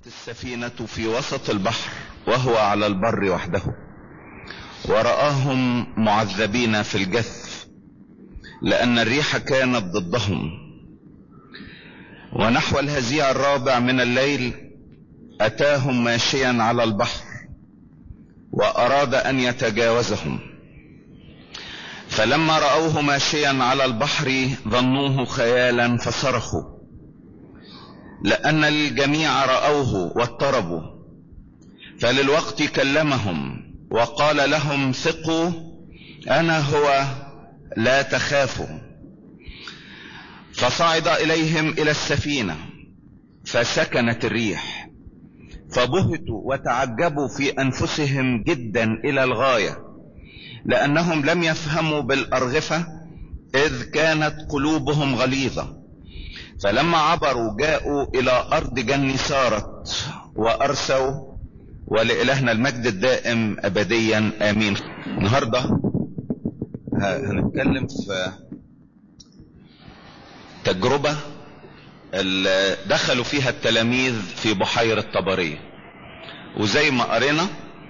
السفينة في وسط البحر وهو على البر وحده، ورآهم معذبين في الجث لأن الريح كانت ضدهم. ونحو الهزيع الرابع من الليل أتاهم ماشيا على البحر وأراد أن يتجاوزهم، فلما رأوه ماشيا على البحر ظنوه خيالا فصرخوا، لأن الجميع رأوه واضطربوا. فللوقت كلمهم وقال لهم: ثقوا، أنا هو، لا تخافوا. فصعد إليهم إلى السفينة فسكنت الريح، فبهتوا وتعجبوا في أنفسهم جدا إلى الغاية، لأنهم لم يفهموا بالأرغفة إذ كانت قلوبهم غليظة. فلما عبروا جاءوا إلى أرض جنيسارت وأرسوا، ولإلهنا المجد الدائم أبديا آمين. النهاردة هنتكلم في تجربة اللي دخلوا فيها التلاميذ في بحيرة طبرية. وزي ما قرينا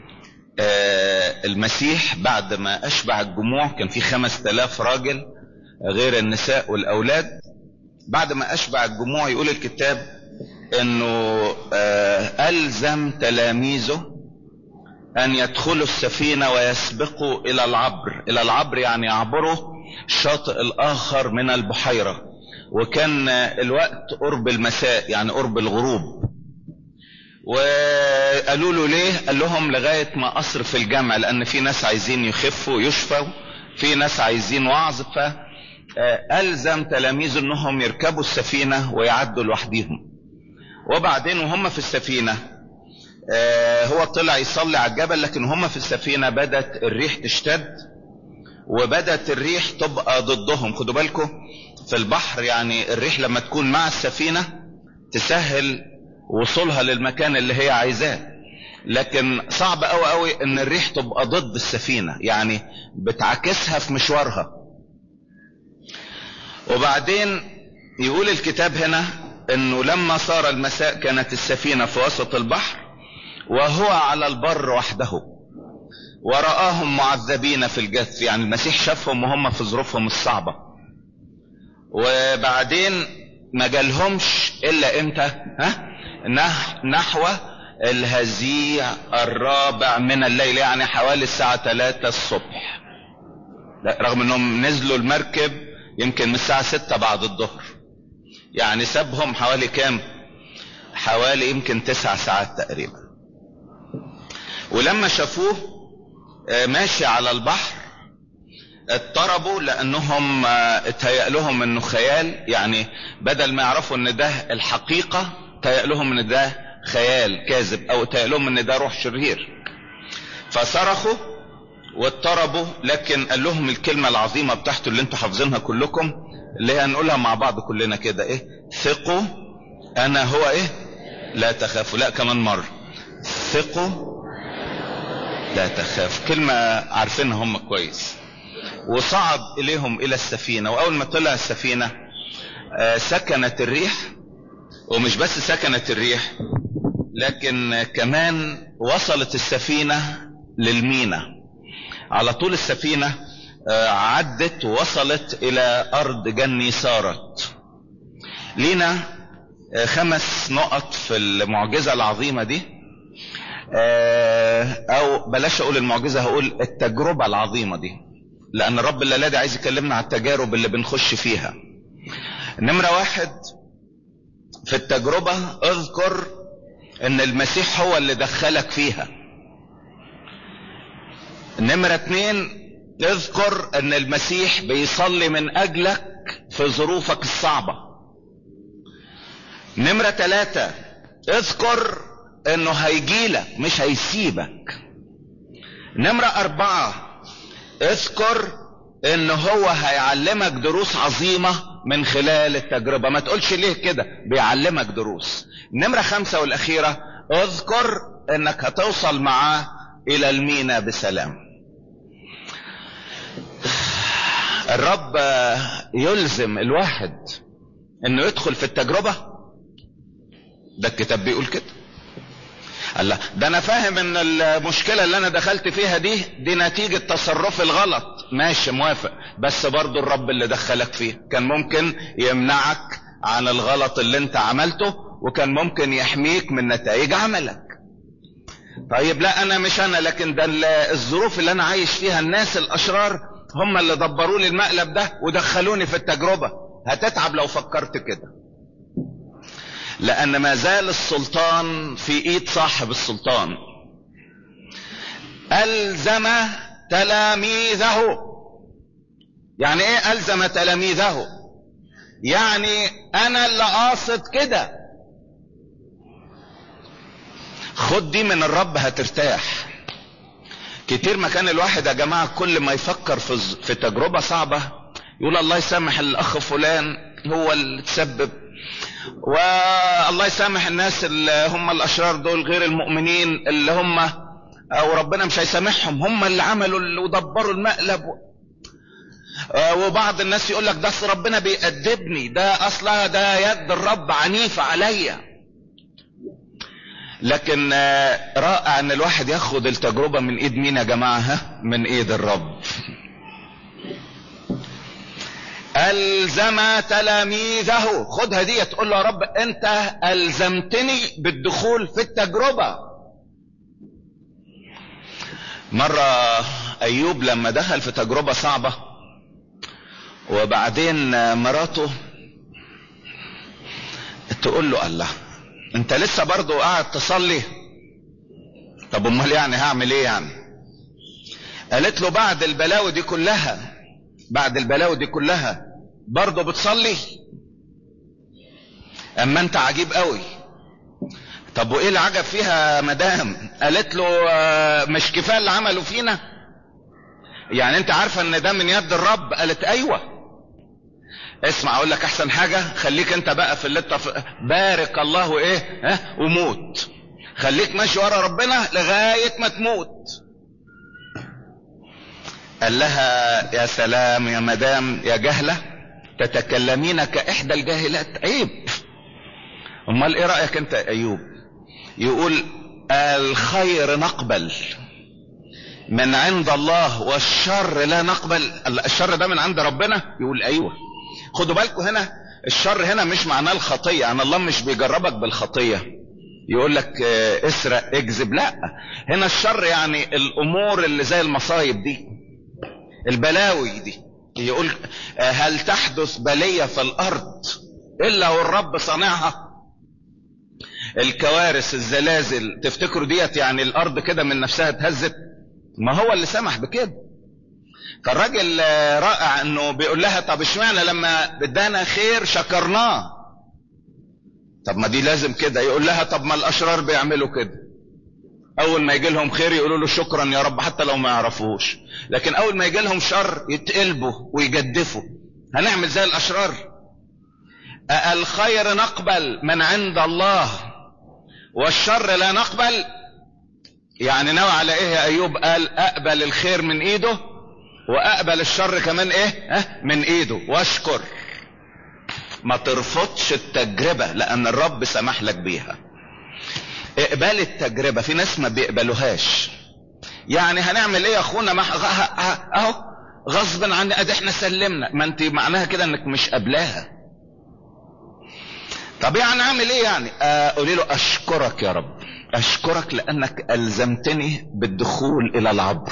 المسيح بعد ما أشبع الجموع، كان في 5000 راجل غير النساء والأولاد، بعد ما أشبع الجموع يقول الكتاب انه ألزم تلاميذه ان يدخلوا السفينة ويسبقوا الى العبر. الى العبر يعني يعبروا الشاطئ الاخر من البحيرة، وكان الوقت قرب المساء يعني قرب الغروب. وقالوا له ليه؟ قال لهم لغاية ما اصرف الجمع، لان في ناس عايزين يخفوا يشفوا، في ناس عايزين وعظ. فألزم تلاميذه انهم يركبوا السفينة ويعدوا لوحديهم. وبعدين وهم في السفينة هو طلع يصلي على الجبل، لكن هم في السفينة بدت الريح تشتد، وبدت الريح تبقى ضدهم. خدوا بالكم في البحر يعني الريح لما تكون مع السفينة تسهل وصولها للمكان اللي هي عايزاه، لكن صعب قوي ان الريح تبقى ضد السفينة، يعني بتعكسها في مشوارها. وبعدين يقول الكتاب هنا انه لما صار المساء كانت السفينة في وسط البحر وهو على البر وحده، ورآهم معذبين في الجث. يعني المسيح شافهم وهم في ظروفهم الصعبة. وبعدين ما جالهمش الا امتى؟ نحو الهزيع الرابع من الليل، يعني حوالي الساعة 3 الصبح، رغم انهم نزلوا المركب يمكن من الساعة 6 بعد الظهر. يعني سابهم حوالي كام؟ حوالي يمكن 9 ساعات تقريبا. ولما شافوه ماشي على البحر اضطربوا، لانهم اتهيأ لهم انه خيال، يعني بدل ما يعرفوا ان ده الحقيقة اتهيأ لهم ان ده خيال كاذب، او اتهيأ لهم ان ده روح شرير. فصرخوا واضطربوا، لكن قال لهم الكلمة العظيمة بتاعته اللي انتوا حافظينها كلكم، اللي هي هنقولها مع بعض كلنا كده: ايه؟ ثقوا، انا هو، ايه؟ لا تخافوا. لا كمان مرة: ثقوا، لا تخافوا. كلمة عارفينها هم كويس. وصعد اليهم الى السفينة، واول ما طلع السفينة سكنت الريح. ومش بس سكنت الريح، لكن كمان وصلت السفينة للمينا. على طول السفينة عدت ووصلت الى ارض جنيسارت. لينا 5 نقط في المعجزة العظيمة دي، او بلاش اقول المعجزة، هقول التجربة العظيمة دي، لان الرب الليلة دي عايز يكلمنا على التجارب اللي بنخش فيها. نمرة 1 في التجربة: اذكر ان المسيح هو اللي دخلك فيها. نمرة 2: اذكر ان المسيح بيصلي من اجلك في ظروفك الصعبة. نمرة 3: اذكر انه هيجيلك مش هيسيبك. نمرة 4: اذكر انه هو هيعلمك دروس عظيمة من خلال التجربة. ما تقولش ليه كده، بيعلمك دروس. نمرة 5 والاخيرة: اذكر انك هتوصل معاه الى المينا بسلام. الرب يلزم الواحد انه يدخل في التجربة، ده الكتاب بيقول كده. قال لا، ده انا فاهم ان المشكلة اللي انا دخلت فيها دي نتيجة تصرفي الغلط. ماشي موافق، بس برضو الرب اللي دخلك فيه كان ممكن يمنعك عن الغلط اللي انت عملته، وكان ممكن يحميك من نتائج عملك. طيب لا انا مش انا، لكن ده الظروف اللي انا عايش فيها، الناس الاشرار هم اللي دبروا لي المقلب ده ودخلوني في التجربة. هتتعب لو فكرت كده، لان ما زال السلطان في ايد صاحب السلطان. الزم تلاميذه. يعني ايه الزم تلاميذه؟ يعني انا اللي قاصد كده. خد دي من الرب هترتاح. كتير ما كان الواحد يا جماعة كل ما يفكر في تجربة صعبة يقول الله يسامح الاخ فلان هو اللي تسبب، والله يسامح الناس اللي هم الاشرار دول غير المؤمنين اللي هم، او ربنا مش هيسامحهم، هم اللي عملوا اللي ودبروا المقلب. وبعض الناس يقول لك ده اصل ربنا بيأدبني، ده اصلا ده يد الرب عنيفة عليا. لكن رائع ان الواحد ياخد التجربة من ايد مين يا جماعة؟ من ايد الرب. الزم تلاميذه. خدها دي تقول له يا رب انت الزمتني بالدخول في التجربة. مرة ايوب لما دخل في تجربة صعبة، وبعدين مراته تقول له الله انت لسه برضو قاعد تصلي؟ طب امال يعني هعمل ايه يعني؟ قالت له بعد البلاوي دي كلها، بعد البلاوي دي كلها برضو بتصلي؟ اما انت عجيب قوي. طب وايه العجب فيها مدام؟ قالت له مش كفايه اللي عملوا فينا؟ يعني انت عارفه ان ده من يد الرب؟ قالت ايوه. اسمع اقول لك احسن حاجة، خليك انت بقى في اللي بارك الله وايه وموت. خليك ماشي ورا ربنا لغاية ما تموت. قال لها يا سلام يا مدام يا جهلة، تتكلمين كاحدى الجاهلات. عيب. امال ايه رأيك انت يا ايوب؟ يقول الخير نقبل من عند الله والشر لا نقبل. الشر ده من عند ربنا؟ يقول ايوه. خدوا بالكم هنا الشر هنا مش معناه الخطية، يعني الله مش بيجربك بالخطية يقول لك اسرق اكذب، لا. هنا الشر يعني الامور اللي زي المصايب دي، البلاوي دي. يقول هل تحدث بلية في الارض الا والرب صانعها؟ الكوارث الزلازل تفتكروا ديت يعني الارض كده من نفسها اتهزت؟ ما هو اللي سمح بكده. فالراجل رائع انه بيقول لها طب اشمعنى لما بدانا خير شكرناه؟ طب ما دي لازم كده. يقول لها طب ما الاشرار بيعملوا كده، اول ما يجي لهم خير يقولوا له شكرا يا رب حتى لو ما يعرفوش، لكن اول ما يجي لهم شر يتقلبوا ويجدفوا. هنعمل زي الاشرار؟ الخير نقبل من عند الله والشر لا نقبل. يعني نوع على ايه يا ايوب؟ قال اقبل الخير من ايده واقبل الشر كمان ايه من ايده واشكر. ما ترفضش التجربة لان الرب سمح لك بيها. اقبال التجربة. في ناس ما بيقبلوهاش. يعني هنعمل ايه يا اخونا؟ ما اهو غصبا عن ادي احنا سلمنا. ما انت معناها كده انك مش قبلاها. طب يعني اعمل ايه يعني؟ قولي له اشكرك يا رب، اشكرك لانك الزمتني بالدخول الى العبر.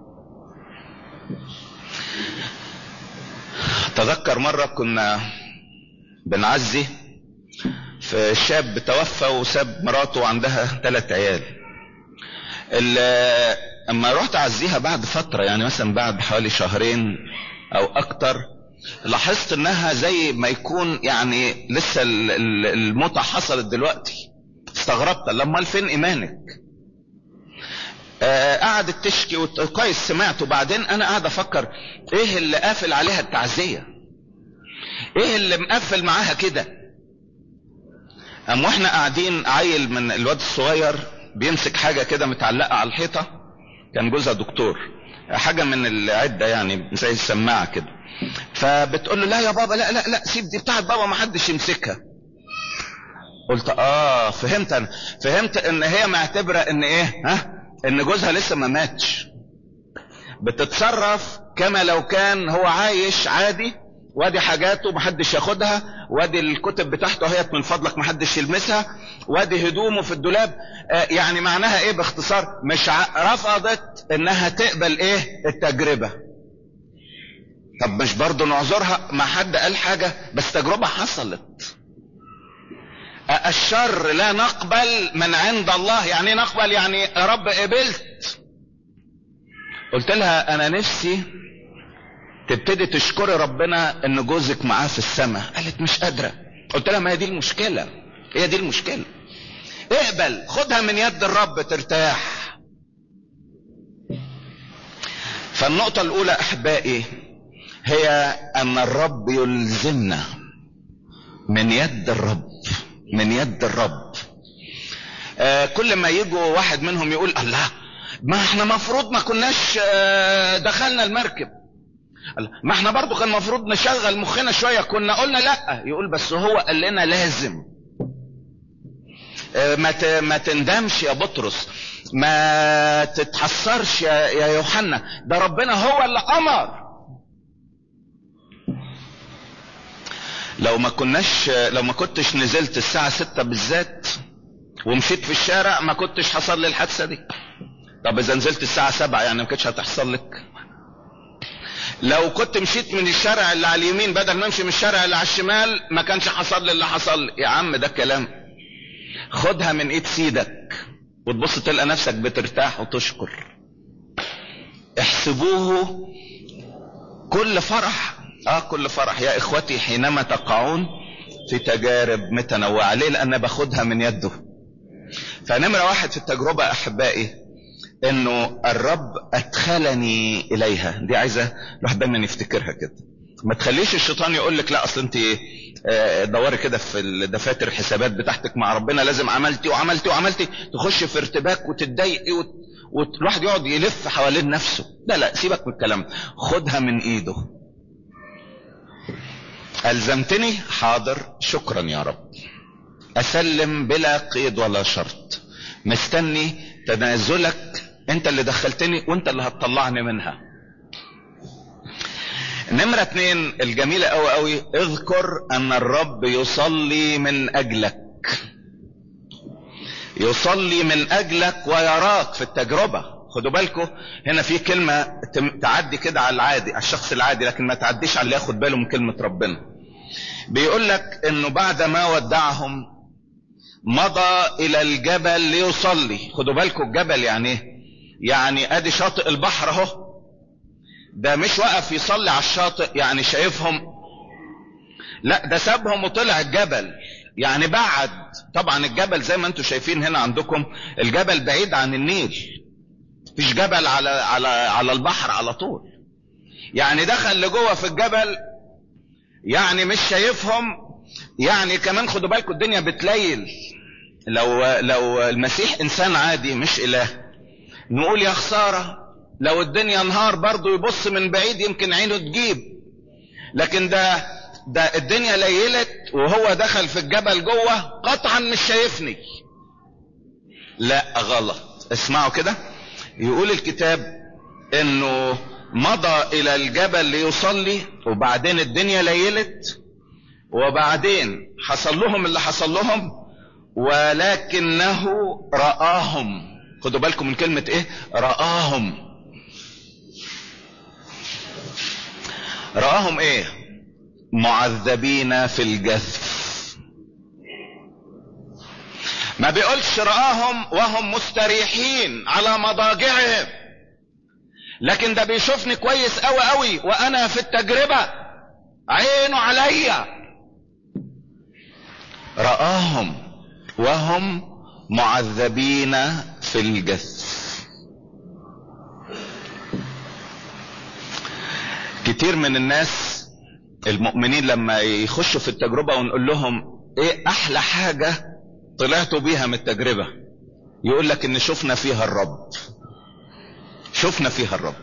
تذكر مرة كنا بنعزي في شاب توفى وساب مراته وعندها 3 عيال. اما رحت اعزيها بعد فترة، يعني مثلا بعد حوالي 2 شهر او اكتر، لاحظت انها زي ما يكون يعني لسه الموتة حصلت دلوقتي. استغربت لما فين ايمانك؟ قعدت تشكي كويس سمعت. وبعدين انا قاعد افكر ايه اللي قافل عليها التعزية، ايه اللي مقفل معاها كده. واحنا قاعدين عيل من الواد الصغير بيمسك حاجة كده متعلقة على الحيطة، كان جوزها دكتور، حاجة من العدة يعني زي السماعة كده. فبتقول له لا يا بابا لا لا لا سيب دي بتاعت بابا ما حدش يمسكها. قلت فهمت. انا فهمت ان هي معتبرة ان ايه، ان جوزها لسه ما ماتش، بتتصرف كما لو كان هو عايش عادي، وادي حاجاته محدش ياخدها، وادي الكتب بتاعته اهيت من فضلك محدش يلمسها، وادي هدومه في الدولاب. يعني معناها ايه باختصار؟ مش رفضت انها تقبل ايه التجربة. طب مش برضو نعذرها؟ ما حد قال حاجة، بس تجربة حصلت. الشر لا نقبل من عند الله. يعني ايه نقبل؟ يعني يا رب قبلت. قلت لها انا نفسي تبتدي تشكري ربنا ان جوزك معاه في السماء. قالت مش قادرة. قلت لها ما هي دي المشكلة، هي دي المشكلة. اقبل، خدها من يد الرب ترتاح. فالنقطة الاولى احبائي هي ان الرب يلزمنا من يد الرب، من يد الرب. كل ما يجوا واحد منهم يقول الله ما احنا مفروض ما كناش دخلنا المركب، ما احنا برضو كان مفروض نشغل مخنا شوية، كنا قلنا لا. يقول بس هو قال لنا لازم. ما تندمش يا بطرس، ما تتحسرش يا يوحنا، ده ربنا هو اللي امر. لو ما كنتش نزلت الساعة 6 بالذات ومشيت في الشارع ما كنتش حصل لي الحادثة دي. طب اذا نزلت الساعة 7 يعني ما كنتش هتحصل لك؟ لو كنت مشيت من الشارع اللي على اليمين بدل ما امشي من الشارع اللي على الشمال ما كانش حصل لي اللي حصل لي. يا عم ده كلام. خدها من ايد سيدك وتبص تلقى نفسك بترتاح وتشكر. احسبوه كل فرح، كل فرح يا اخوتي حينما تقعون في تجارب متنوعة. ليه؟ لان باخدها من يده. فنمرة 1 في التجربة احبائي انه الرب ادخلني اليها. دي عايزة الواحد دايما يفتكرها كده. ما تخليش الشيطان يقول لك لا اصل انت دوري كده في الدفاتر الحسابات بتاعتك مع ربنا لازم عملتي وعملتي وعملتي، تخش في ارتباك وتتضايقي والواحد يقعد يلف حوالين نفسه. لا سيبك من الكلام، خدها من ايده. ألزمتني، حاضر، شكرا يا رب، أسلم بلا قيد ولا شرط، مستني تنازلك، أنت اللي دخلتني وأنت اللي هتطلعني منها. نمرة 2 الجميلة قوي قوي، اذكر أن الرب يصلي من أجلك. يصلي من أجلك ويراك في التجربة. خدوا بالكم هنا في كلمة تعدي كده على العادي، على الشخص العادي، لكن ما تعديش على اللي ياخد باله من كلمة ربنا. بيقول لك انه بعد ما ودعهم مضى الى الجبل ليصلي. خدوا بالكم الجبل يعني ايه؟ يعني ادي شاطئ البحر اهو، ده مش وقف يصلي على الشاطئ يعني شايفهم، لا ده سابهم وطلع الجبل، يعني بعد. طبعا الجبل زي ما انتم شايفين هنا عندكم الجبل بعيد عن النيل، مفيش جبل على البحر على طول، يعني دخل لجوه في الجبل، يعني مش شايفهم. يعني كمان خدوا بالكم الدنيا بتليل. لو المسيح انسان عادي مش اله نقول يا خسارة، لو الدنيا نهار برضو يبص من بعيد يمكن عينه تجيب، لكن ده الدنيا ليلت وهو دخل في الجبل جوه قطعا مش شايفني. لا غلط، اسمعوا كده، يقول الكتاب انه مضى الى الجبل ليصلي، وبعدين الدنيا ليلت، وبعدين حصل لهم اللي حصل لهم، ولكنه رآهم. خدوا بالكم من كلمة ايه؟ رآهم. رآهم ايه؟ معذبين في الجثث. ما بيقولش رآهم وهم مستريحين على مضاجعهم، لكن ده بيشوفني كويس قوي قوي وانا في التجربة، عينه عليا. رآهم وهم معذبين في الجثث. كتير من الناس المؤمنين لما يخشوا في التجربة ونقول لهم ايه احلى حاجة طلعتوا بيها من التجربة، يقول لك ان شفنا فيها الرب. شفنا فيها الرب.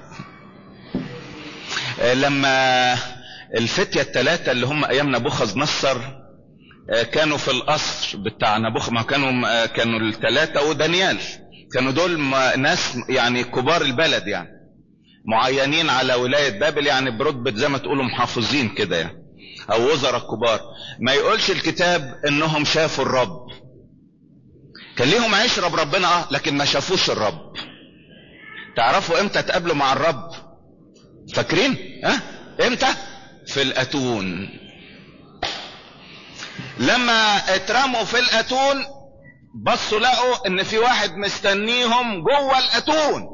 لما الفتية الثلاثة اللي هم ايام نبوخذ نصر كانوا في القصر بتاع نبوخذ، ما كانوا الثلاثة ودانيال، كانوا دول ناس يعني كبار البلد، يعني معينين على ولاية بابل، يعني برتبة زي ما تقولوا محافظين كده يعني، او وزراء كبار. ما يقولش الكتاب انهم شافوا الرب. كان ليهم عشرة بربنا لكن ما شافوش الرب. تعرفوا امتى تقابلوا مع الرب؟ فاكرين امتى؟ في الاتون. لما اترموا في الاتون بصوا لقوا ان في واحد مستنيهم جوه الاتون.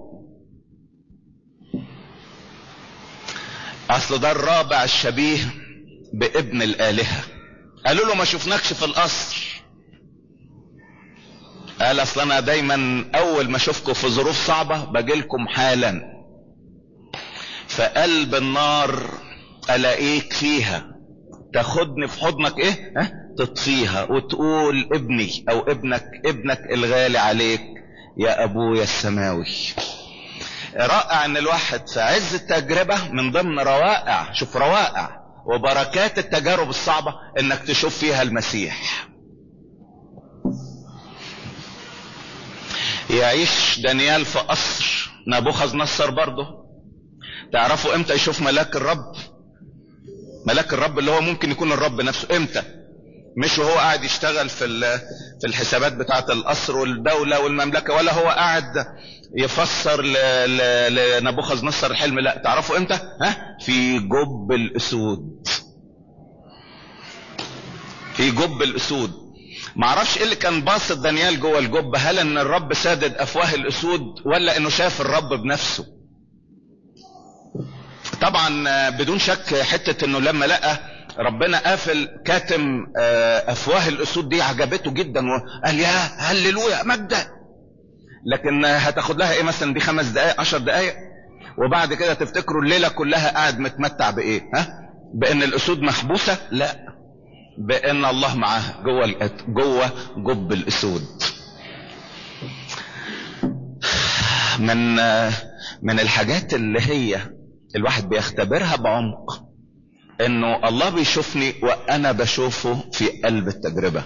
اصل ده الرابع الشبيه بابن الالهة. قالوا له ما شفناكش في القصر. قال اصل انا دايما اول ما اشوفكم في ظروف صعبة باجيلكم حالا. فقلب النار الاقيك فيها، تاخدني في حضنك تطفيها وتقول ابني او ابنك الغالي عليك يا ابويا السماوي. رائع ان الواحد في عز التجربة من ضمن روائع، شوف روائع وبركات التجارب الصعبة، انك تشوف فيها المسيح. يعيش دانيال في قصر نبوخذ نصر برضه. تعرفوا امتى يشوف ملاك الرب؟ ملاك الرب اللي هو ممكن يكون الرب نفسه. امتى؟ مش وهو قاعد يشتغل في الحسابات بتاعة القصر والدولة والمملكة، ولا هو قاعد يفسر لنبوخذ نصر الحلم. لا، تعرفوا امتى؟ في جب الاسود. في جب الاسود. معرفش ايه اللي كان باصد دانيال جوه الجب، هل ان الرب سادد افواه الاسود ولا انه شاف الرب بنفسه؟ طبعا بدون شك حتة انه لما لقى ربنا قافل كاتم افواه الاسود دي عجبته جدا، وقال يا هللويا مجدا. لكن هتاخد لها ايه مثلا دي 5 دقائق 10 دقائق، وبعد كده تفتكروا الليلة كلها قاعد متمتع بايه؟ بان الاسود محبوسة؟ لا، بان الله معاه جوه جب الاسود. من الحاجات اللي هي الواحد بيختبرها بعمق انه الله بيشوفني وانا بشوفه في قلب التجربة.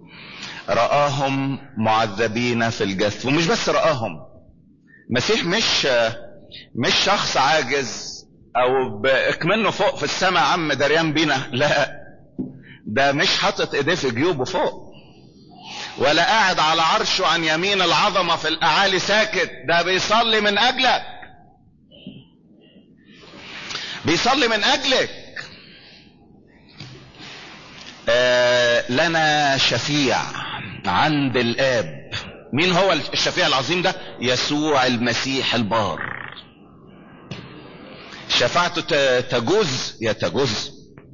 رآهم معذبين في الجسد، ومش بس رآهم، مسيح مش شخص عاجز او باكمنه فوق في السماء عم دريان بينا، لا، ده مش حاطط ايديه في جيوبه فوق، ولا قاعد على عرشه عن يمين العظمة في الاعالي ساكت. ده بيصلي من اجلك، بيصلي من اجلك. لنا شفيع عند الاب. مين هو الشفيع العظيم ده؟ يسوع المسيح البار. شفاعته تجوز يا تجوز.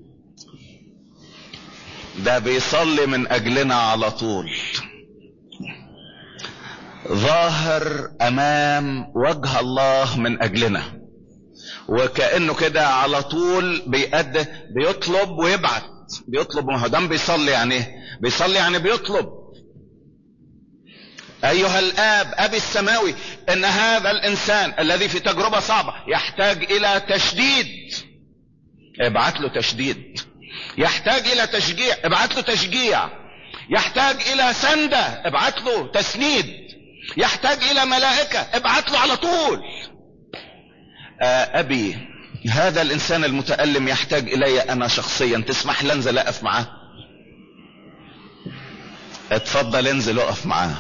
ده بيصلي من اجلنا على طول، ظاهر امام وجه الله من اجلنا، وكأنه كده على طول بيطلب ويبعت. بيطلب، ما هو دام بيصلي يعني بيصلي يعني بيطلب. ايها الاب ابي السماوي، ان هذا الانسان الذي في تجربة صعبة يحتاج الى تشديد، ابعت له تشديد. يحتاج الى تشجيع، ابعت له تشجيع. يحتاج الى سندة، ابعت له تسنيد. يحتاج الى ملائكة، ابعت له على طول. ابي، هذا الانسان المتألم يحتاج الي انا شخصيا، تسمح لي انزل اقف معاه؟ اتفضل انزل اقف معاه.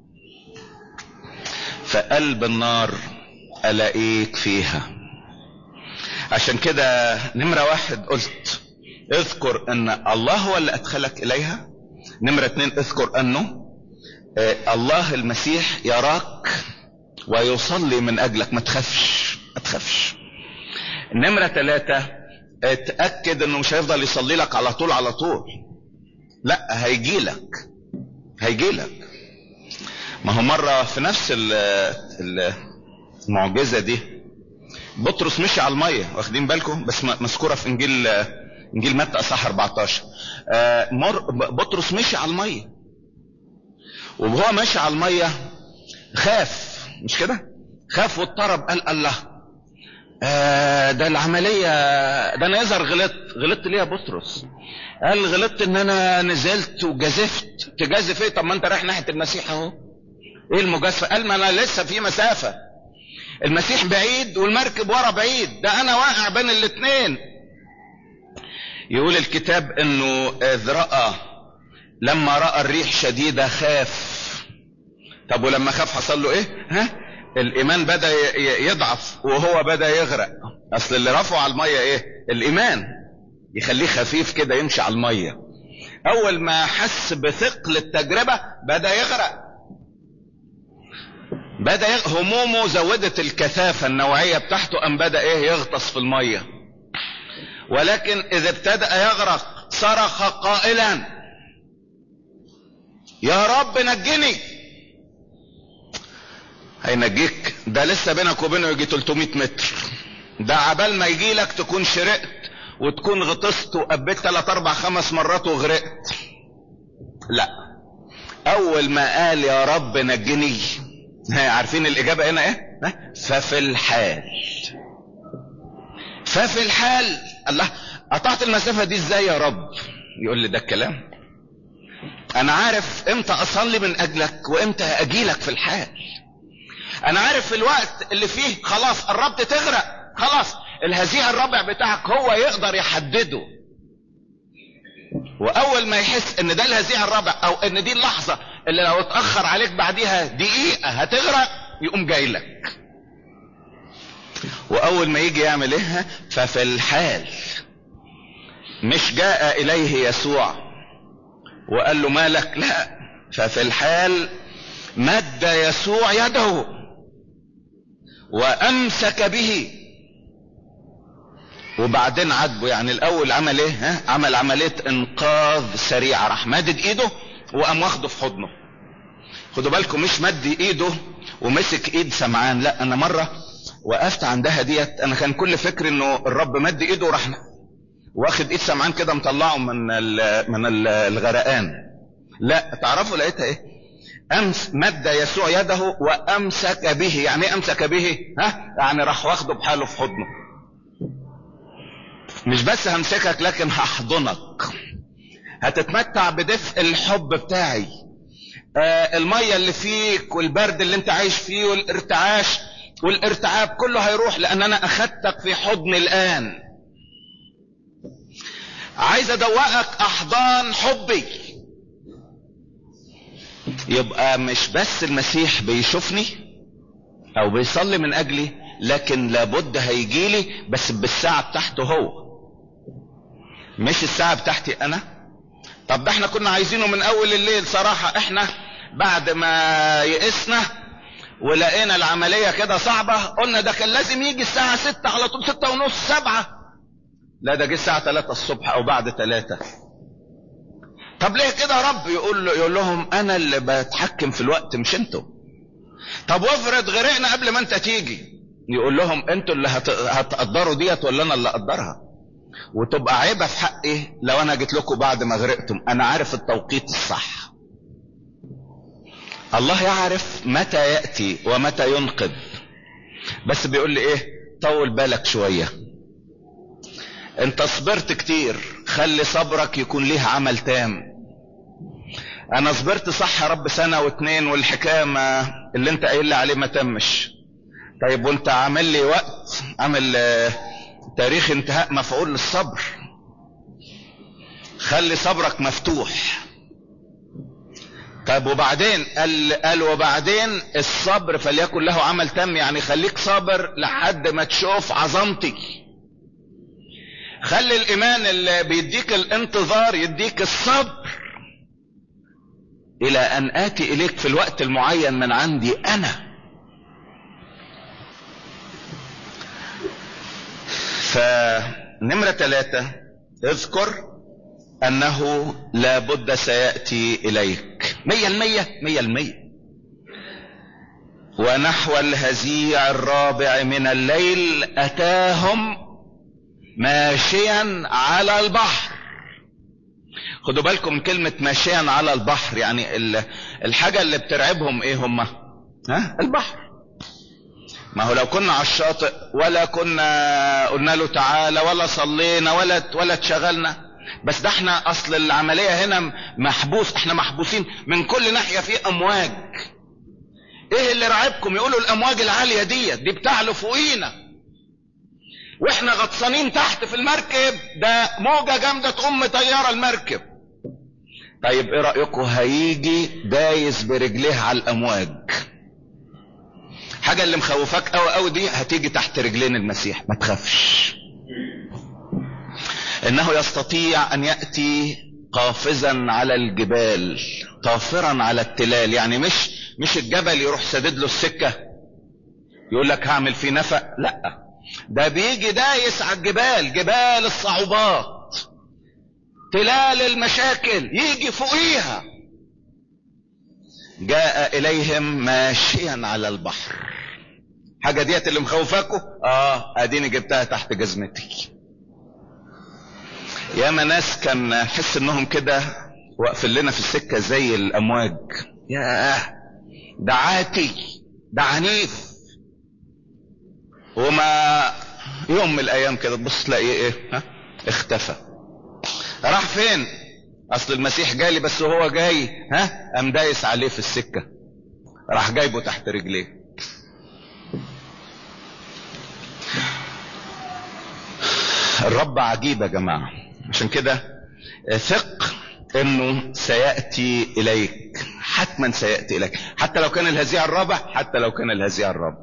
فقلب النار الاقيك فيها. عشان كده نمرة 1 قلت اذكر ان الله هو اللي ادخلك اليها. نمرة 2 اذكر انه الله المسيح يراك ويصلي من اجلك، ما تخافش ما تخافش. نمرة 3 اتأكد انه مش هيفضل يصلي لك على طول على طول، لا، هيجيلك. ما هو مرة في نفس المعجزة دي بطرس مشي على المية، واخدين بالكم؟ بس مذكورة في انجيل متى اصحاح 14. بطرس مشي على المية، وهو ماشي على المية خاف، مش كده؟ خاف واضطرب، قال الله ده العملية، ده انا يظهر غلطت ليه يا بطرس؟ قال غلطت ان انا نزلت وجازفت. تجازف ايه؟ طب ما انت رايح ناحية المسيح اهو. ايه المجازفة؟ قال ما انا لسه في مسافة، المسيح بعيد والمركب ورا بعيد، ده انا واقع بين الاتنين. يقول الكتاب انه اذ لما رأى الريح شديدة خاف. طب ولما خاف حصل له ايه؟ الايمان بدأ يضعف وهو بدأ يغرق. اصل اللي رفعه على المية ايه؟ الايمان يخليه خفيف كده يمشي على المية. اول ما حس بثقل التجربة بدأ يغرق، همومه زودت الكثافة النوعية بتاعته، ام بدأ يغطس في المية. ولكن اذا ابتدأ يغرق صرخ قائلا يا رب نجني. هينجيك؟ ده لسه بينك وبينه يجي 300 متر، ده عبال ما يجي لك تكون شرقت وتكون غطست وقبت 3 4 5 مرات وغرقت. لا، اول ما قال يا رب نجني، عارفين الاجابة هنا ايه؟ ففي الحال الله، قطعت المسافة دي ازاي يا رب؟ يقول لي ده الكلام، انا عارف امتى اصلي من اجلك وامتى اجيلك في الحال. انا عارف في الوقت اللي فيه خلاص قربت تغرق، خلاص الهزيع الرابع بتاعك هو يقدر يحدده. واول ما يحس ان ده الهزيع الرابع او ان دي اللحظة اللي لو اتأخر عليك بعديها دقيقة هتغرق، يقوم جاي لك. واول ما يجي يعمل ايه؟ ففي الحال. مش جاء اليه يسوع وقال له مالك، لا، ففي الحال مد يسوع يده وامسك به. وبعدين عاتبه، يعني الاول عمل ايه؟ عمل عملية انقاذ سريعة، راح مدد ايده وقام واخده في حضنه. خدوا بالكم، مش مد ايده ومسك ايد سمعان، لا، انا مرة وقفت عندها ديت، انا كان كل فكر انه الرب مد ايده وراح واخد ايد سمعان كده مطلعه من الغرقان. لا، تعرفوا لقيتها ايه؟ مد يسوع يده وامسك به. يعني ايه امسك به؟ يعني راح واخده بحاله في حضنه. مش بس همسكك لكن هحضنك، هتتمتع بدفء الحب بتاعي. المية اللي فيك والبرد اللي انت عايش فيه والارتعاش والارتعاب كله هيروح، لان انا اخدتك في حضني الان. عايز ادوقك احضان حبي. يبقى مش بس المسيح بيشوفني او بيصلي من اجلي، لكن لابد هيجيلي بس بالساعة بتاعته هو، مش الساعة بتاعتي انا. طب ده احنا كنا عايزينه من اول الليل صراحة. احنا بعد ما يئسنا ولقينا العملية كده صعبة قلنا ده كان لازم يجي الساعة 6 على طول، 6 ونص 7. لا، ده جه الساعة 3 الصبح او بعد 3. طب ليه كده يا رب؟ يقول لهم انا اللي بتحكم في الوقت مش انتوا. طب وافرض غرقنا قبل ما انت تيجي، يقول لهم انتوا اللي هتقدروا ديت ولا انا اللي اقدرها؟ وتبقى عيبة في حقي لو انا جيت لكم بعد ما غرقتم. انا عارف التوقيت الصح. الله يعرف متى يأتي ومتى ينقذ، بس بيقول لي ايه؟ طول بالك شوية، انت صبرت كتير، خلي صبرك يكون ليه عمل تام. انا صبرت صح يا رب 1 و2 والحكاية اللي انت قايل لي عليه ما تمش. طيب وانت عامل لي وقت، عامل تاريخ انتهاء مفعول للصبر. خلي صبرك مفتوح. طيب وبعدين؟ قال وبعدين الصبر فليكن له عمل تام، يعني خليك صابر لحد ما تشوف عظمتي. خلي الايمان اللي بيديك الانتظار يديك الصبر الى ان اتي اليك في الوقت المعين من عندي انا. فنمرة 3، اذكر انه لابد سيأتي اليك 100%. ونحو الهزيع الرابع من الليل اتاهم ماشيا على البحر. خدوا بالكم من كلمة ماشيا على البحر، يعني الحاجة اللي بترعبهم ايه هم؟ البحر. ما هو لو كنا على الشاطئ ولا كنا قلنا له تعالى ولا صلينا ولا اتشغلنا، بس ده احنا اصل العملية هنا محبوس، احنا محبوسين من كل ناحية في امواج. ايه اللي رعبكم؟ يقولوا الامواج العالية دي بتعلو فوقينا واحنا غطسانين تحت في المركب، ده موجة جامدة تقوم مطيرة المركب. طيب ايه رأيكم هيجي دايس برجليه على الامواج؟ حاجة اللي مخوفاك قوي قوي دي هتيجي تحت رجلين المسيح، ما تخافش. انه يستطيع ان يأتي قافزا على الجبال طافرا على التلال. يعني مش الجبل يروح سدد له السكة يقول لك هعمل فيه نفق، لا، ده بيجي دايس على الجبال، جبال الصعوبات، تلال المشاكل، يجي فوقيها. جاء اليهم ماشيا على البحر. حاجة ديت اللي مخوفاكوا؟ اديني جبتها تحت جزمتي. ياما ناس كان حس انهم كده واقفين لنا في السكة زي الامواج. ياه، ده عاتي، ده عنيف، وما يوم من الايام كده تبص تلاقيه ايه؟ اختفى. راح فين؟ اصل المسيح جالي، بس هو جاي قام دايس عليه في السكة، راح جايبه تحت رجليه. الرب عجيب يا جماعة. عشان كده ثق انه سيأتي اليك، حتما سيأتي اليك، حتى لو كان الهزيع الرابع، حتى لو كان الهزيع الرابع.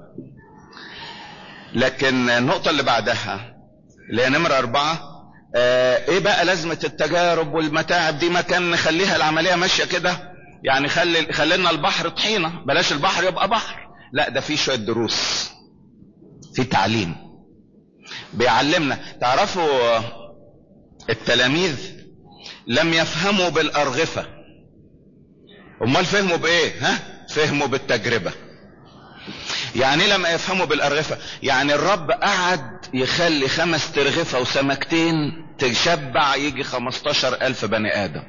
لكن النقطة اللي بعدها اللي هي نمرة 4، ايه بقى لازمة التجارب والمتاعب دي؟ ما كان نخليها العملية ماشية كده، يعني خلينا البحر طحينة، بلاش البحر يبقى بحر. لا، ده فيه شوية دروس، في تعليم بيعلمنا. تعرفوا التلاميذ لم يفهموا بالأرغفة، امال فهموا بايه؟ فهموا بالتجربة. يعني لما يفهموا بالأرغفة، يعني الرب قعد يخلي 5 ترغفة وسمكتين تشبع يجي 15,000 بني آدم.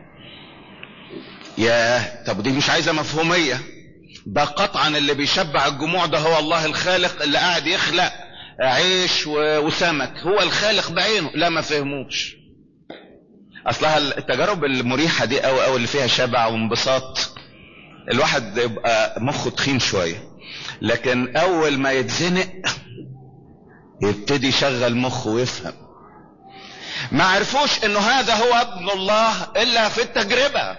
ياه، طب دي مش عايزة مفهومية. ده قطعا اللي بيشبع الجموع ده هو الله الخالق اللي قاعد يخلق عيش وسمك، هو الخالق بعينه. لا، ما فهموش. اصلها التجارب المريحة دي او اللي فيها شبع وانبساط الواحد يبقى مخه تخين شوية، لكن اول ما يتزنق يبتدي يشغل مخه ويفهم. ما عرفوش انه هذا هو ابن الله الا في التجربة.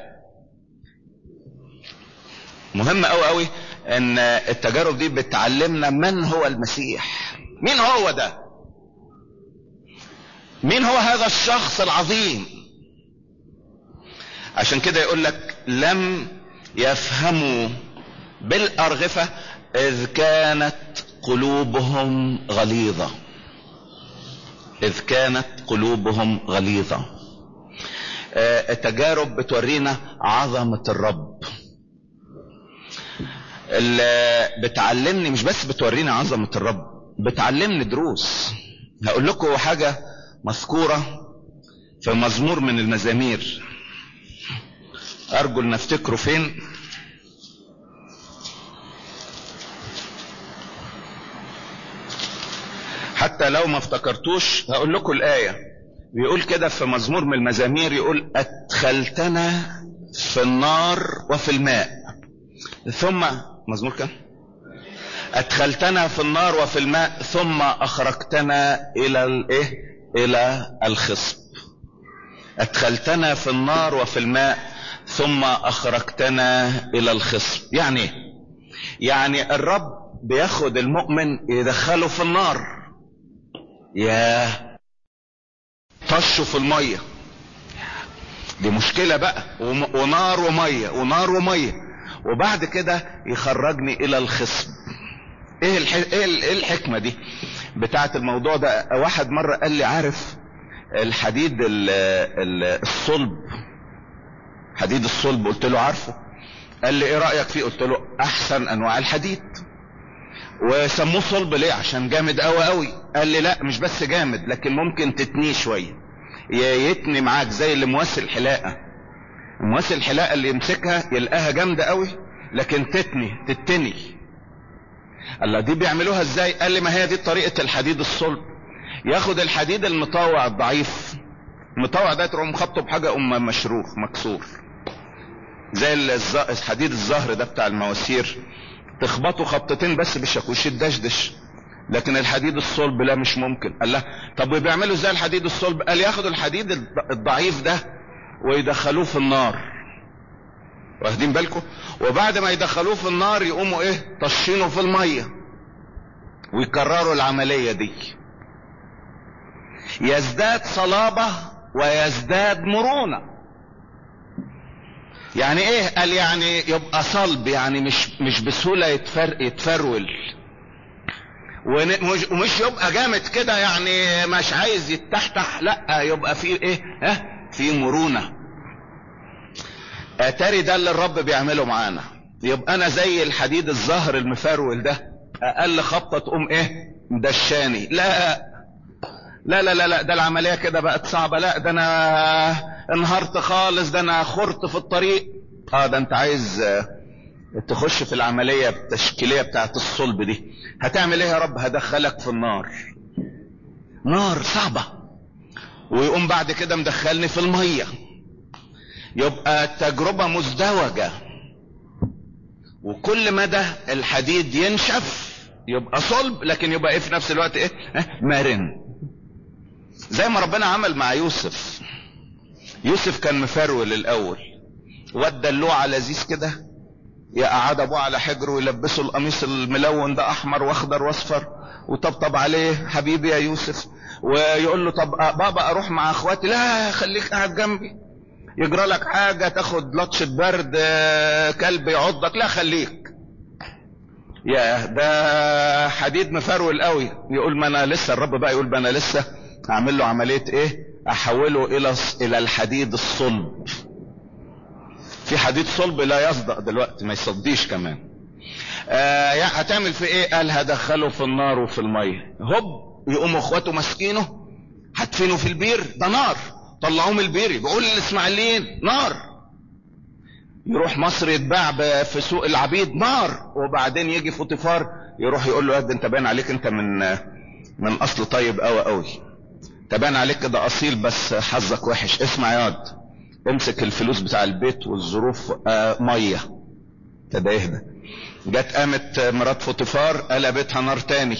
مهم قوي قوي ان التجارب دي بتعلمنا من هو المسيح. مين هو ده؟ مين هو هذا الشخص العظيم؟ عشان كده يقول لك لم يفهموا بالأرغفة إذ كانت قلوبهم غليظة. إذ كانت قلوبهم غليظة. التجارب بتورينا عظمة الرب، اللي بتعلمني، مش بس بتورينا عظمة الرب، بتعلمني دروس. هقول لكم حاجة مذكورة في مزمور من المزامير، أرجو أن افتكروا فين. حتى لو ما افتكرتوش هقول لكم الآية. بيقول كده في مزمور من المزامير، يقول أدخلتنا في النار وفي الماء ثم، مزمور كان أدخلتنا في النار وفي الماء ثم أخرجتنا إلى الخصب. أدخلتنا في النار وفي الماء ثم أخرجتنا إلى الخصب. يعني الرب بياخد المؤمن يدخله في النار، ياه، طشه في المية، دي مشكلة بقى، ونار ومية ونار ومية، وبعد كده يخرجني إلى الخصب. ايه الحكمة دي بتاعت الموضوع ده؟ واحد مرة قال لي عارف الحديد الصلب، حديد الصلب، قلت له عارفه. قال لي ايه رأيك فيه؟ قلت له احسن انواع الحديد. وسموه صلب ليه؟ عشان جامد قوي قوي. قال لي لا، مش بس جامد، لكن ممكن تتنيه شوية، يتني معاك زي اللي مواسي الحلاقة. مواسي الحلاقة اللي يمسكها يلقاها جامدة قوي، لكن تتني. قال له دي بيعملوها ازاي؟ قال لي ما هي دي طريقة الحديد الصلب. ياخد الحديد المطاوع الضعيف، المطاوع ده تروح مخبطه بحاجة مشروخ مكسور، زي الحديد الزهر ده بتاع المواسير، تخبطه خبطتين بس بالشاكوش يدشدش. لكن الحديد الصلب لا، مش ممكن. قال له طب وبيعملوا ازاي الحديد الصلب؟ قال ياخدوا الحديد الضعيف ده ويدخلوه في النار، واخدين بالكم؟ وبعد ما يدخلوه في النار يقوموا ايه؟ طشينه في المية ويكرروا العملية دي، يزداد صلابة ويزداد مرونة. يعني ايه؟ قال يعني يبقى صلب، يعني مش بسهولة يتفرول، ومش يبقى جامد كده يعني مش عايز يتحتح، لا يبقى فيه ايه؟ فيه مرونة. اتاري ده اللي الرب بيعمله معانا. يبقى انا زي الحديد الزهر المفرول ده، اقل خبطة تقوم ايه؟ دشاني. لا لا لا لا لا، ده العملية كده بقت صعبة، لا ده انا انهارت خالص، ده انا خرت في الطريق. ده انت عايز تخش في العملية التشكيلية بتاعت الصلب دي. هتعمل ايه يا رب؟ هدخلك في النار، نار صعبة، ويقوم بعد كده مدخلني في المية. يبقى التجربة مزدوجة، وكل مدى الحديد ينشف يبقى صلب، لكن يبقى ايه في نفس الوقت؟ ايه؟ مرن. زي ما ربنا عمل مع يوسف. يوسف كان مفرول الاول، ودى اللوعة لذيذ كده، يقعد ابوه على حجره ويلبسه القميص الملون ده احمر واخضر واصفر، وطبطب عليه حبيبي يا يوسف، ويقول له طب بابا اروح مع اخواتي؟ لا خليك قاعد جنبي، يجرى لك حاجة تاخد لطشة برد، كلب يعضك، لا خليك. يا ده حديد مفرول قوي. يقول ما انا لسه، الرب بقى يقول ما انا لسه اعمل له عملية ايه؟ احوله الى الحديد الصلب. في حديد صلب لا يصدق دلوقتي، ما يصديش كمان. هتعمل في ايه؟ قال هدخله في النار وفي المية. هوب يقوموا اخواته ماسكينه هتفينه في البير، ده نار، طلعوه من البير. بيقول للاسماعيليين نار. يروح مصر يتباع في سوق العبيد، نار. وبعدين يجي فوطيفار يروح يقول له ياد انت باين عليك انت من اصل طيب قوي قوي، تبان عليك كده اصيل بس حظك وحش. اسمع ياد، امسك الفلوس بتاع البيت والظروف مية. ابتدى يهدى. جت قامت مرات فوطيفار قلبتها نار تاني،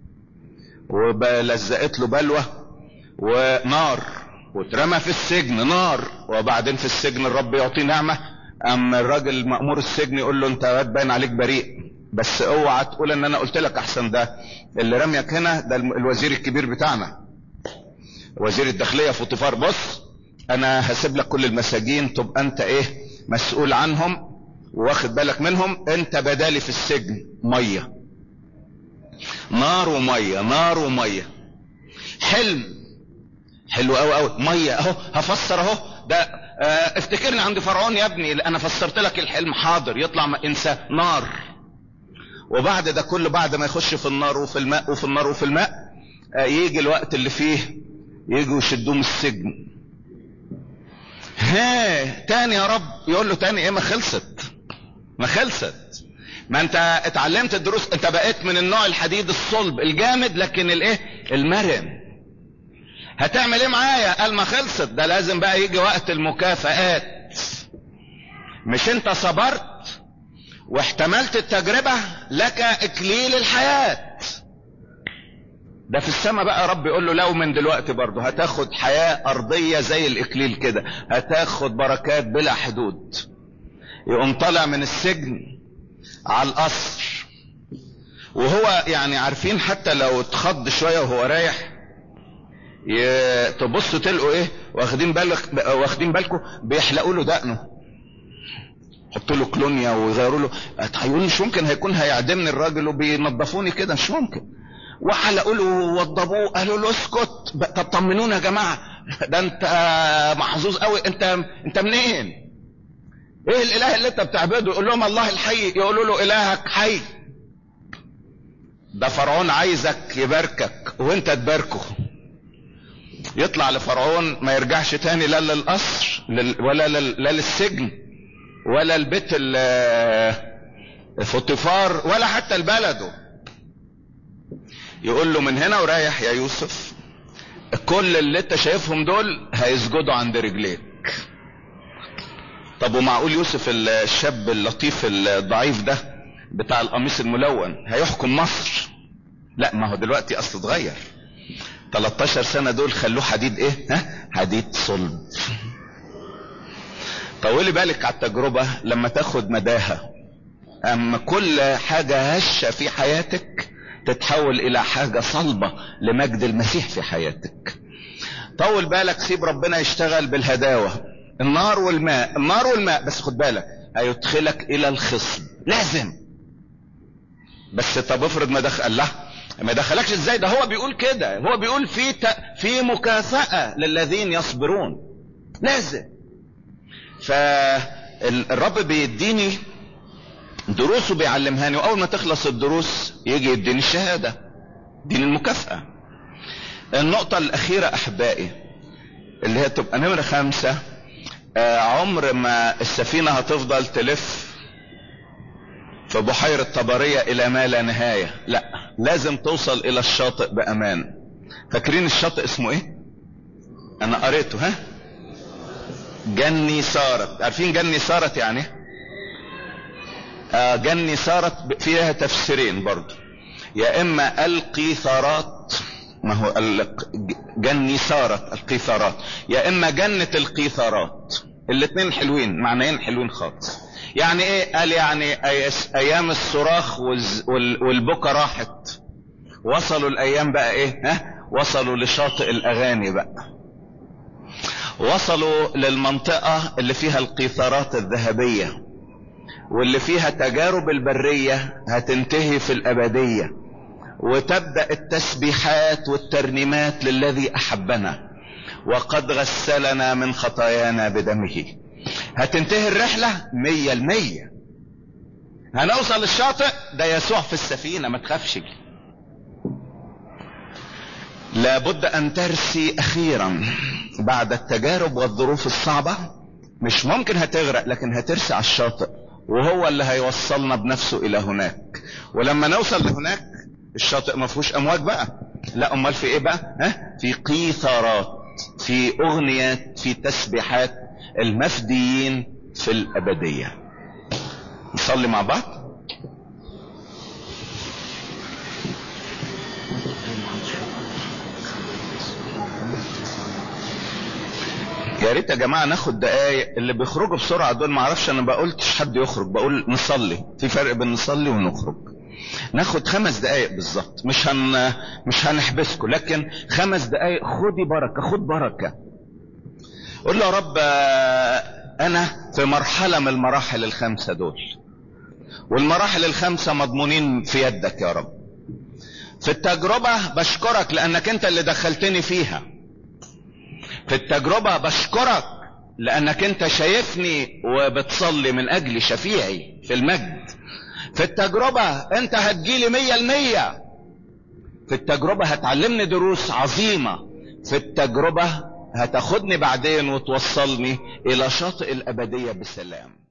ولزقت له بلوى ونار، واترمى في السجن نار. وبعدين في السجن الرب يعطيه نعمة، اما الراجل مأمور السجن يقول له انت باين عليك بريء، بس اوعى تقول ان انا قلت لك. احسن ده اللي رميك هنا ده الوزير الكبير بتاعنا، وزير الداخلية فوطيفار. بص انا هسيب لك كل المساجين، تبقى انت ايه؟ مسؤول عنهم واخد بالك منهم، انت بدالي في السجن مية، نار ومية، نار ومية. حلم حلو قوي قوي، مية اهو. هفسر اهو ده. افتكرني عند فرعون يا ابني، انا فسرت لك الحلم. حاضر. يطلع ما انسى نار. وبعد ده كله، بعد ما يخش في النار وفي الماء وفي النار وفي الماء، يجي الوقت اللي فيه يجوا يشدوه من السجن. تاني يا رب؟ يقول له تاني ايه؟ ما خلصت، ما خلصت. ما انت اتعلمت الدروس، انت بقيت من النوع الحديد الصلب الجامد، لكن الايه؟ المرن. هتعمل ايه معايا؟ قال ما خلصت، ده لازم بقى يجي وقت المكافآت. مش انت صبرت واحتملت التجربة، لك اكليل الحياة. ده في السماء بقى. رب يقول له لو من دلوقتي برضه هتاخد حياة ارضية زي الاكليل كده، هتاخد بركات بلا حدود. يقوم طالع من السجن على القصر، وهو يعني عارفين حتى لو اتخض شوية وهو رايح، تبصوا تلقوا ايه؟ واخدين بالكم بيحلقوا له دقنه، حطوا له كلونيا ويغيروا له. هيقول مش ممكن هيكون هيعدمني الراجل وبينظفوني كده، مش ممكن. وحلقوا له ووضبوه، قالوا له اسكت. طب طمنونا يا جماعه، ده انت محظوظ قوي. انت منين؟ ايه الاله اللي انت بتعبده؟ يقول لهم الله الحي. يقولوا له الهك حي. ده فرعون عايزك يباركك وانت تباركه. يطلع لفرعون ما يرجعش تاني لا للقصر ولا للسجن ولا البيت فوطيفار ولا حتى لبلده. يقول له من هنا ورايح يا يوسف كل اللي انت شايفهم دول هيسجدوا عند رجليك. طب ومعقول يوسف الشاب اللطيف الضعيف ده بتاع القميص الملون هيحكم مصر؟ لا، ما هو دلوقتي اصل اتغير. 13 سنة دول خلوه حديد ايه؟ حديد صلب. طولي بالك على التجربة لما تاخد مداها، اما كل حاجة هشة في حياتك تتحول الى حاجة صلبة لمجد المسيح في حياتك. طول بالك، سيب ربنا يشتغل بالهداوة. النار والماء، النار والماء، بس خد بالك هيدخلك الى الخصم لازم. بس طب افرض ما دخل، لا ما دخلكش ازاي؟ ده هو بيقول كده، هو بيقول في مكافأة للذين يصبرون، لازم. فالرب بيديني دروس وبيعلمهاني، واول ما تخلص الدروس يجي يديني الشهادة، يديني المكافأة. النقطة الاخيرة احبائي اللي هي تبقى نمرة 5، عمر ما السفينة هتفضل تلف في بحيرة طبرية الى ما لا نهاية، لا، لازم توصل الى الشاطئ بامان. فاكرين الشاطئ اسمه ايه؟ انا قريته، جني سارت. عارفين جني سارت يعني؟ جني سارت فيها تفسيرين برضو، يا اما القيثارات، ما هو جني سارت القيثارات، يا اما جنة القيثارات. الاتنين حلوين، معنيين حلوين خالص. يعني ايه؟ قال يعني ايام الصراخ والبكا راحت، وصلوا الايام بقى ايه؟ وصلوا لشاطئ الاغاني بقى، وصلوا للمنطقة اللي فيها القيثارات الذهبية، واللي فيها تجارب البرية هتنتهي في الابدية، وتبدأ التسبيحات والترنيمات للذي احبنا وقد غسلنا من خطايانا بدمه. هتنتهي الرحلة 100%. هنوصل للشاطئ، ده يسوع في السفينة، ما تخافش. لابد ان ترسي اخيرا بعد التجارب والظروف الصعبة. مش ممكن هتغرق، لكن هترسي على الشاطئ، وهو اللي هيوصلنا بنفسه الى هناك. ولما نوصل لهناك الشاطئ ما فيهوش امواج بقى، لا، امال في ايه بقى؟ في قيثارات، في اغنيات، في تسبيحات المفديين في الابدية. نصلي مع بعض. يا ريت يا جماعة ناخد دقايق، اللي بيخرجوا بسرعة دول معرفش، انا بقولتش حد يخرج، بقول نصلي، في فرق بين نصلي ونخرج. ناخد 5 دقايق بالظبط، مش هنحبسكم، لكن 5 دقايق خدي بركة، خد بركة. قول له يا رب انا في مرحلة من المراحل ال5 دول، والمراحل ال5 مضمونين في يدك يا رب. في التجربة بشكرك لانك انت اللي دخلتني فيها. في التجربة بشكرك لانك انت شايفني وبتصلي من اجل شفيعي في المجد. في التجربة انت هتجيلي 100%. في التجربة هتعلمني دروس عظيمة. في التجربة هتاخدني بعدين وتوصلني الى شاطئ الابدية بسلام.